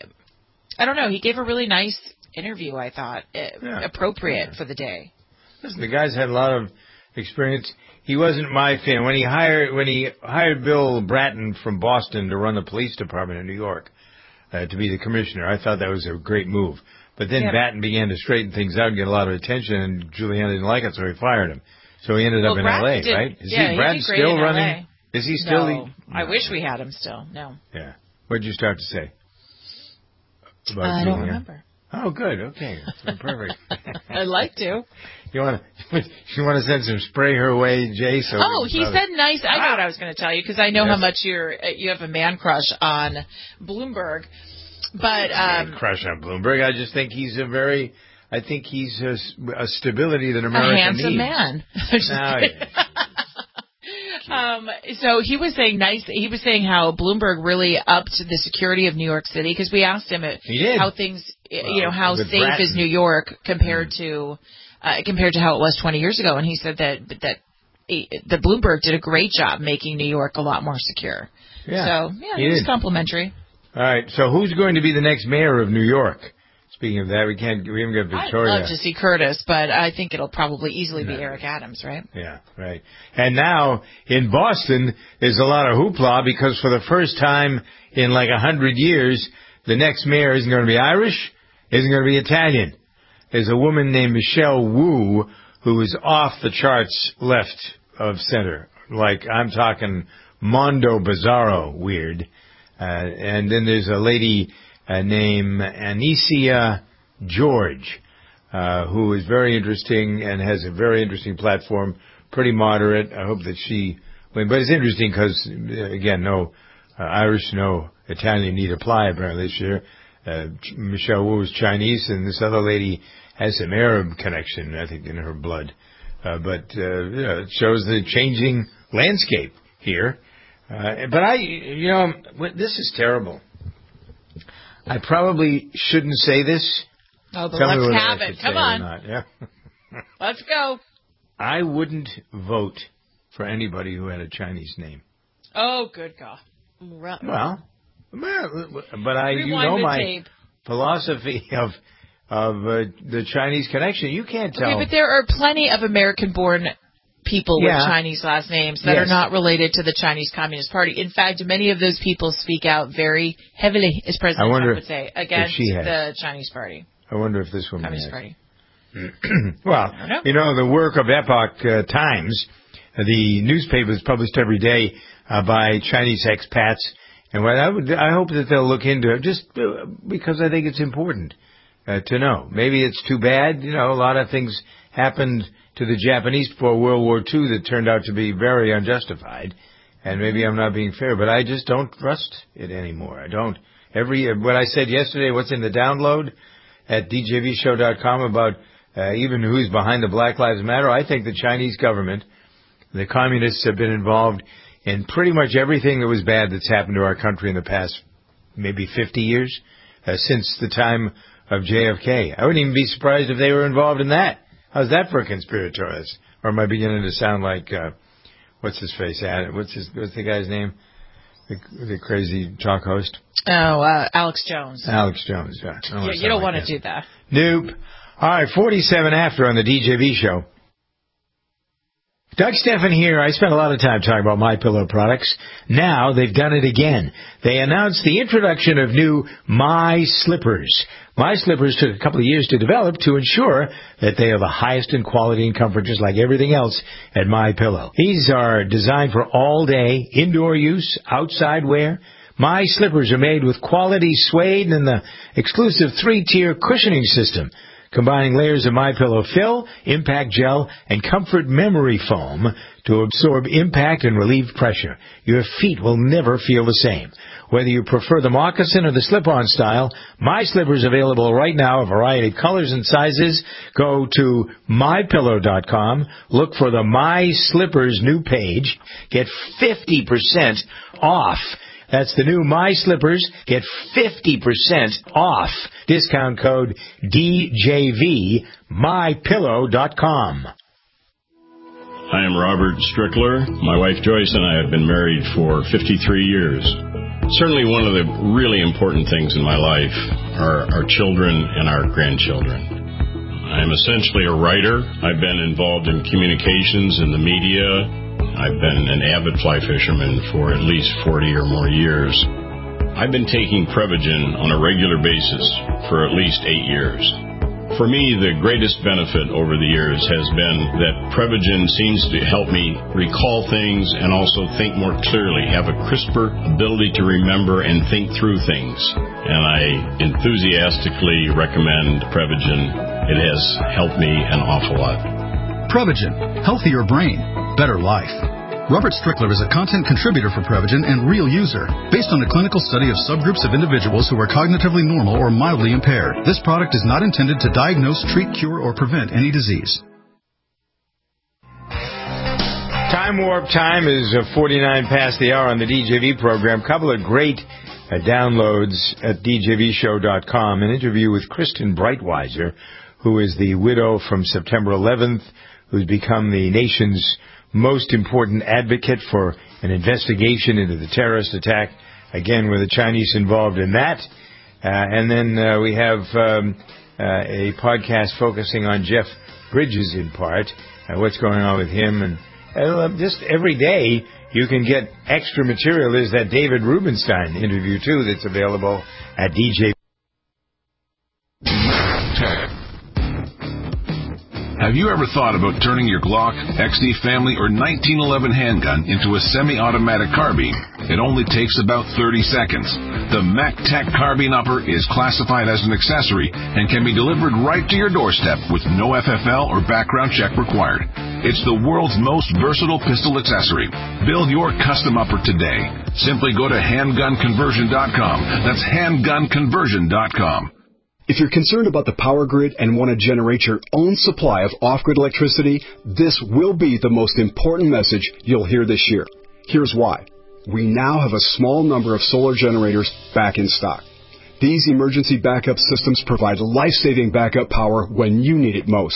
I don't know, he gave a really nice interview, I thought, yeah. appropriate yeah. for the day. Listen, the guy's had a lot of experience. He wasn't my fan. When he hired, when he hired Bill Bratton from Boston to run the police department in New York, uh, to be the commissioner, I thought that was a great move. But then yeah. Batten began to straighten things out and get a lot of attention, and Giuliani didn't like it, so he fired him. So he ended well, up in Bratton L A, did, right? Is yeah, he, Bratton he still running? Is he still? No, the, I no. wish we had him still. No. Yeah. What did you start to say? About uh, I don't remember. Oh, good. Okay. Perfect. I'd like to. You want to you want to send some spray her way, Jay? So oh, he said nice. I know what I was going to tell you because I know yes. how much you're you have a man crush on Bloomberg. But um, crush on Bloomberg. I just think he's a very. I think he's a, a stability that America needs. A handsome needs. man. Oh, yeah. um, so he was saying nice. He was saying how Bloomberg really upped the security of New York City because we asked him he did. how things, well, you know, how safe Bratton. is New York compared mm. to uh, compared to how it was twenty years ago, and he said that that the Bloomberg did a great job making New York a lot more secure. Yeah. So yeah, he, he was did. complimentary. All right, so who's going to be the next mayor of New York? Speaking of that, we can't. We haven't got Victoria. I'd love to see Curtis, but I think it'll probably easily no. be Eric Adams, right? Yeah, right. And now in Boston, there's a lot of hoopla because for the first time in like a hundred years, the next mayor isn't going to be Irish, isn't going to be Italian. There's a woman named Michelle Wu who is off the charts, left of center. Like I'm talking Mondo Bizarro weird. Uh, and then there's a lady uh, named Anicia George, uh, who is very interesting and has a very interesting platform, pretty moderate. I hope that she wins. But it's interesting because, again, no uh, Irish, no Italian need apply apparently this year. Uh, Michelle Wu is Chinese, and this other lady has some Arab connection, I think, in her blood. Uh, but uh, you know, it shows the changing landscape here. Uh, but I, you know, this is terrible. I probably shouldn't say this. Oh, but Tell let's have it. Come on. Yeah. Let's go. I wouldn't vote for anybody who had a Chinese name. Oh, good God. Well, but I, you Rewind know the my tape. philosophy of of uh, the Chinese connection. You can't tell. Okay, but there are plenty of American-born people Yeah. with Chinese last names that Yes. are not related to the Chinese Communist Party. In fact, many of those people speak out very heavily, as President I wonder Trump would say, if against she has. the Chinese Party, I wonder if this woman Communist has. Party. Well, know. you know, the work of Epoch uh, Times, uh, the newspaper is published every day uh, by Chinese expats, and what I would, I hope that they'll look into it, just uh, because I think it's important uh, to know. Maybe it's too bad, you know, a lot of things happened to the Japanese before World War Two that turned out to be very unjustified, and maybe I'm not being fair, but I just don't trust it anymore. I don't. Every what I said yesterday, what's in the download at D J V show dot com about Uh, even who's behind the Black Lives Matter, I think the Chinese government, the communists have been involved in pretty much everything that was bad that's happened to our country in the past maybe fifty years, uh, since the time of J F K. I wouldn't even be surprised if they were involved in that. How's that for a conspiratorialist? Or am I beginning to sound like, uh, what's his face? What's his, what's the guy's name? The, the crazy talk host? Oh, uh, Alex Jones. Alex Jones, yeah. I Yeah, wanna you don't sound want like to that. do that. Nope. All right, forty-seven after on the D J V show. Doug Steffen here. I spent a lot of time talking about MyPillow products. Now they've done it again. They announced the introduction of new My Slippers. My Slippers took a couple of years to develop to ensure that they are the highest in quality and comfort, just like everything else at MyPillow. These are designed for all-day indoor use, outside wear. My Slippers are made with quality suede and the exclusive three-tier cushioning system, combining layers of MyPillow fill, impact gel, and comfort memory foam to absorb impact and relieve pressure. Your feet will never feel the same. Whether you prefer the moccasin or the slip-on style, My Slippers available right now, a variety of colors and sizes. Go to my pillow dot com, look for the My Slippers new page, get fifty percent off. That's the new My Slippers. Get fifty percent off. Discount code D J V, my pillow dot com. I am Robert Strickler. My wife Joyce and I have been married for fifty-three years. Certainly one of the really important things in my life are our children and our grandchildren. I'm essentially a writer. I've been involved in communications in the media. I've been an avid fly fisherman for at least forty or more years. I've been taking Prevagen on a regular basis for at least eight years. For me, the greatest benefit over the years has been that Prevagen seems to help me recall things and also think more clearly, have a crisper ability to remember and think through things. And I enthusiastically recommend Prevagen. It has helped me an awful lot. Prevagen, healthier brain, better life. Robert Strickler is a content contributor for Prevagen and real user, based on a clinical study of subgroups of individuals who are cognitively normal or mildly impaired. This product is not intended to diagnose, treat, cure, or prevent any disease. Time Warp Time is uh, forty-nine past the hour on the D J V program. Couple of great uh, downloads at D J V show dot com. An interview with Kristen Breitweiser, who is the widow from September eleventh, who's become the nation's most important advocate for an investigation into the terrorist attack, again with the Chinese involved in that. Uh, and then uh, we have um, uh, a podcast focusing on Jeff Bridges in part, uh, what's going on with him. And uh, just every day you can get extra material. There's that David Rubenstein interview, too, that's available at D J. Have you ever thought about turning your Glock, X D Family, or nineteen eleven handgun into a semi-automatic carbine? It only takes about thirty seconds. The MacTac Carbine Upper is classified as an accessory and can be delivered right to your doorstep with no F F L or background check required. It's the world's most versatile pistol accessory. Build your custom upper today. Simply go to handgun conversion dot com. That's handgun conversion dot com. If you're concerned about the power grid and want to generate your own supply of off-grid electricity, this will be the most important message you'll hear this year. Here's why. We now have a small number of solar generators back in stock. These emergency backup systems provide life-saving backup power when you need it most.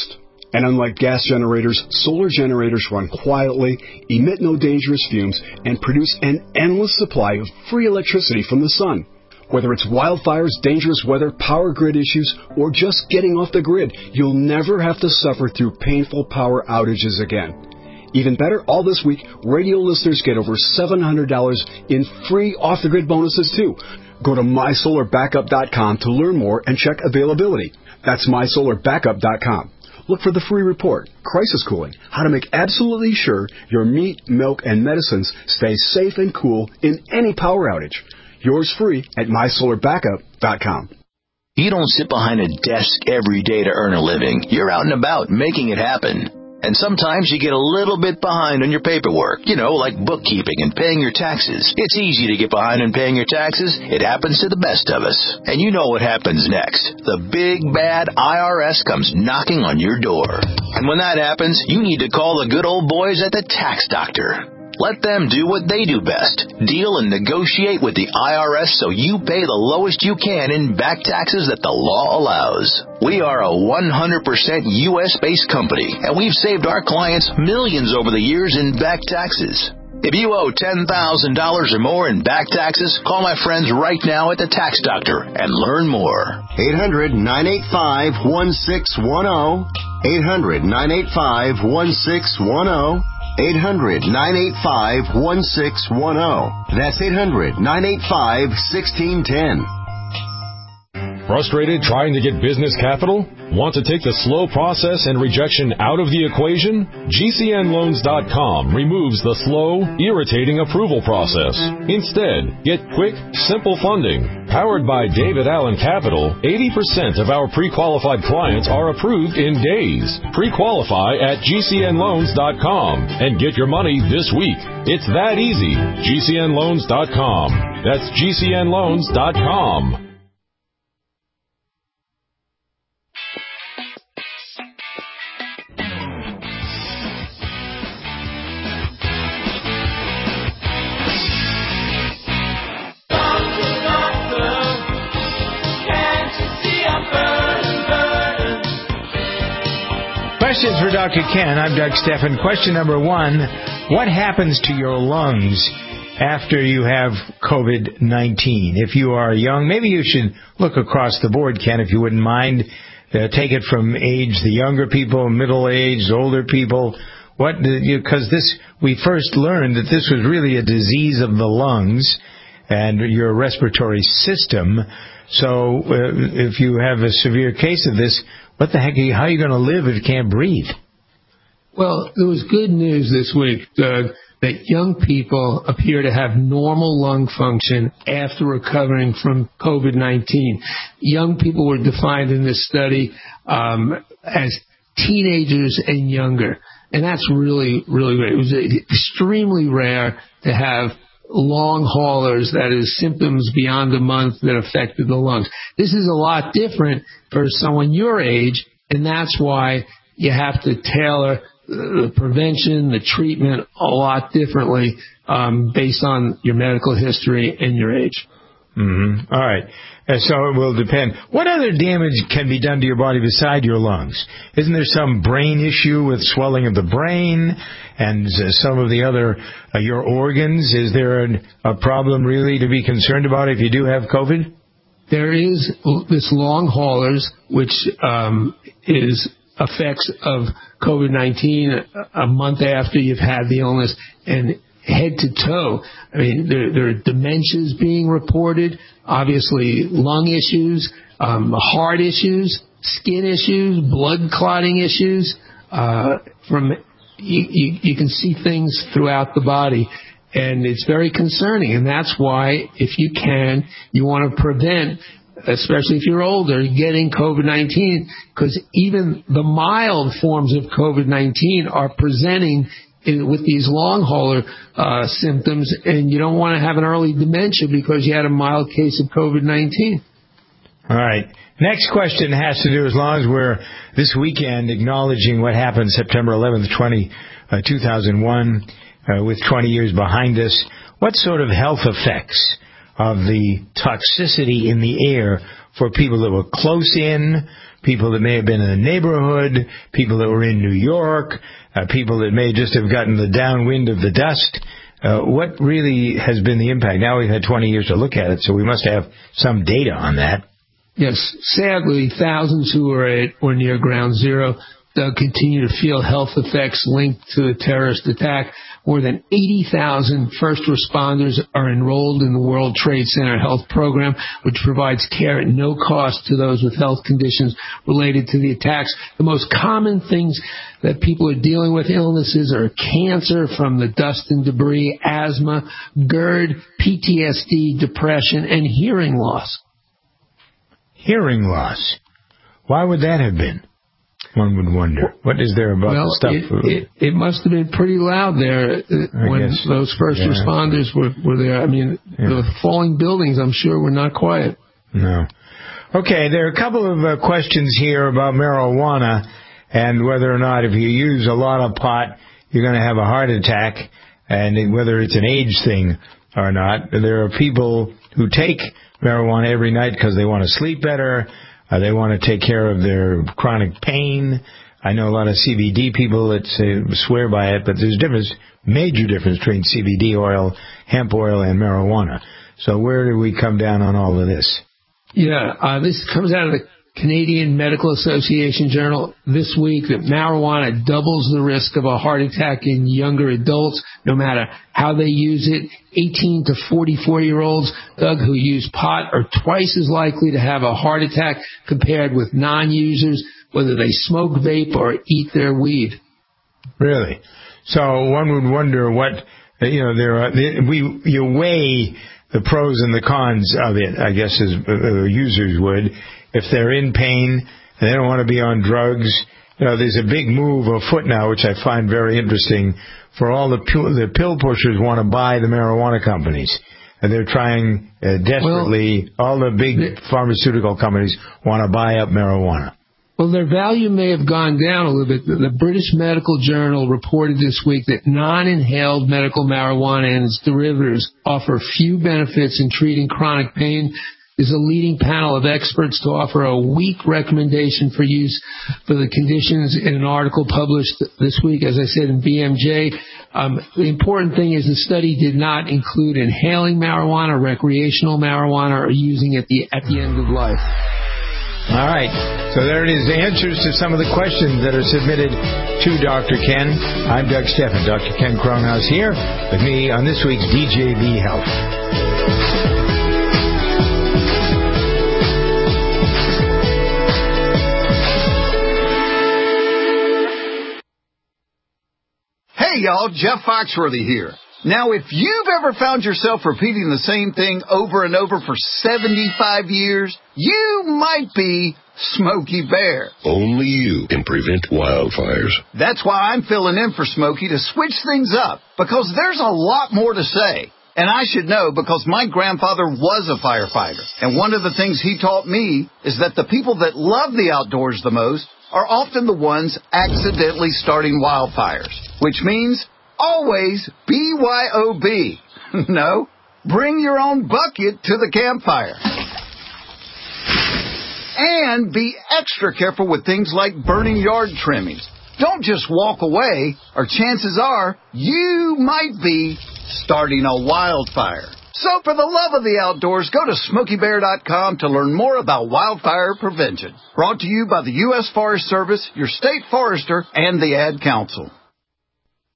And unlike gas generators, solar generators run quietly, emit no dangerous fumes, and produce an endless supply of free electricity from the sun. Whether it's wildfires, dangerous weather, power grid issues, or just getting off the grid, you'll never have to suffer through painful power outages again. Even better, all this week, radio listeners get over seven hundred dollars in free off-the-grid bonuses, too. Go to my solar backup dot com to learn more and check availability. That's my solar backup dot com. Look for the free report, Crisis Cooling, how to make absolutely sure your meat, milk, and medicines stay safe and cool in any power outage. Yours free at my solar backup dot com. You don't sit behind a desk every day to earn a living. You're out and about making it happen. And sometimes you get a little bit behind on your paperwork, you know, like bookkeeping and paying your taxes. It's easy to get behind on paying your taxes. It happens to the best of us. And you know what happens next. The big, bad I R S comes knocking on your door. And when that happens, you need to call the good old boys at the Tax Doctor. Let them do what they do best. Deal and negotiate with the I R S so you pay the lowest you can in back taxes that the law allows. We are a one hundred percent U S-based company, and we've saved our clients millions over the years in back taxes. If you owe ten thousand dollars or more in back taxes, call my friends right now at the Tax Doctor and learn more. eight hundred, nine eight five, one six one zero. eight hundred, nine eight five, one six one zero. eight hundred, nine eight five, one six one zero. That's eight hundred, nine eight five, one six one zero. Frustrated trying to get business capital? Want to take the slow process and rejection out of the equation? G C N loans dot com removes the slow, irritating approval process. Instead, get quick, simple funding. Powered by David Allen Capital, eighty percent of our pre-qualified clients are approved in days. Pre-qualify at G C N loans dot com and get your money this week. It's that easy. G C N loans dot com. That's G C N loans dot com. Questions for Doctor Ken. I'm Doug Stephan. Question number one, what happens to your lungs after you have COVID nineteen? If you are young, maybe you should look across the board, Ken, if you wouldn't mind. Uh, take it from age, the younger people, middle-aged, older people. What? Because this, we first learned that this was really a disease of the lungs and your respiratory system. So uh, if you have a severe case of this, what the heck, are you, how are you going to live if you can't breathe? Well, there was good news this week, Doug, that young people appear to have normal lung function after recovering from COVID nineteen. Young people were defined in this study um, as teenagers and younger. And that's really, really great. It was extremely rare to have long haulers, that is, symptoms beyond a month that affected the lungs. This is a lot different for someone your age, and that's why you have to tailor the prevention, the treatment a lot differently um, based on your medical history and your age. Mm-hmm. All right. And so it will depend. What other damage can be done to your body beside your lungs? Isn't there some brain issue with swelling of the brain and uh, some of the other, uh, your organs? Is there an, a problem really to be concerned about if you do have COVID? There is this long haulers, which um, is effects of COVID nineteen a month after you've had the illness, and head to toe. I mean, there, there are dementias being reported, obviously lung issues, um, heart issues, skin issues, blood clotting issues. Uh, from you, you, you can see things throughout the body, and it's very concerning. And that's why, if you can, you want to prevent, especially if you're older, getting COVID nineteen, because even the mild forms of COVID nineteen are presenting in, with these long hauler uh, symptoms, and you don't want to have an early dementia because you had a mild case of COVID nineteen. All right. Next question has to do, as long as we're this weekend acknowledging what happened September eleventh, two thousand one, uh, with twenty years behind us, what sort of health effects of the toxicity in the air for people that were close in, people that may have been in the neighborhood, people that were in New York, uh, people that may just have gotten the downwind of the dust. Uh, what really has been the impact? Now we've had twenty years to look at it, so we must have some data on that. Yes, sadly, thousands who are at or near ground zero uh, continue to feel health effects linked to the terrorist attack. More than eighty thousand first responders are enrolled in the World Trade Center Health Program, which provides care at no cost to those with health conditions related to the attacks. The most common things that people are dealing with illnesses are cancer from the dust and debris, asthma, GERD, P T S D, depression, and hearing loss. Hearing loss. Why would that have been? One would wonder. What is there about well, the stuff? It, it, it must have been pretty loud there I when guess. those first yeah. responders were, were there. I mean, yeah. the falling buildings, I'm sure, were not quiet. No. Okay, there are a couple of uh, questions here about marijuana and whether or not if you use a lot of pot, you're going to have a heart attack, and whether it's an age thing or not. There are people who take marijuana every night because they want to sleep better. Uh, they want to take care of their chronic pain. I know a lot of C B D people that say, swear by it, but there's a difference, major difference between C B D oil, hemp oil, and marijuana. So where do we come down on all of this? Yeah, uh, this comes out of the Canadian Medical Association Journal this week that marijuana doubles the risk of a heart attack in younger adults, no matter how they use it. eighteen to forty-four-year-olds, Doug, who use pot are twice as likely to have a heart attack compared with non-users, whether they smoke, vape, or eat their weed. Really? So one would wonder what, you know, there are, we, you weigh the pros and the cons of it, I guess, as uh, users would. If they're in pain and they don't want to be on drugs, you know, there's a big move afoot now, which I find very interesting, for all the pill, the pill pushers want to buy the marijuana companies. And they're trying uh, desperately, well, all the big the, pharmaceutical companies want to buy up marijuana. Well, their value may have gone down a little bit. The British Medical Journal reported this week that non-inhaled medical marijuana and its derivatives offer few benefits in treating chronic pain. Is a leading panel of experts to offer a weak recommendation for use for the conditions in an article published this week, as I said, in B M J. Um, the important thing is the study did not include inhaling marijuana, recreational marijuana, or using it the, at the end of life. All right. So there it is, the answers to some of the questions that are submitted to Doctor Ken. I'm Doug Steffen, Doctor Ken Kronhaus here with me on this week's D J V Health. Hey y'all, Jeff Foxworthy here. Now, if you've ever found yourself repeating the same thing over and over for seventy-five years, you might be Smokey Bear. Only you can prevent wildfires. That's why I'm filling in for Smokey to switch things up, because there's a lot more to say. And I should know because my grandfather was a firefighter. And one of the things he taught me is that the people that love the outdoors the most are often the ones accidentally starting wildfires, which means always B Y O B. No, bring your own bucket to the campfire. And be extra careful with things like burning yard trimmings. Don't just walk away, or chances are you might be starting a wildfire. So for the love of the outdoors, go to Smokey Bear dot com to learn more about wildfire prevention. Brought to you by the U S Forest Service, your state forester, and the Ad Council.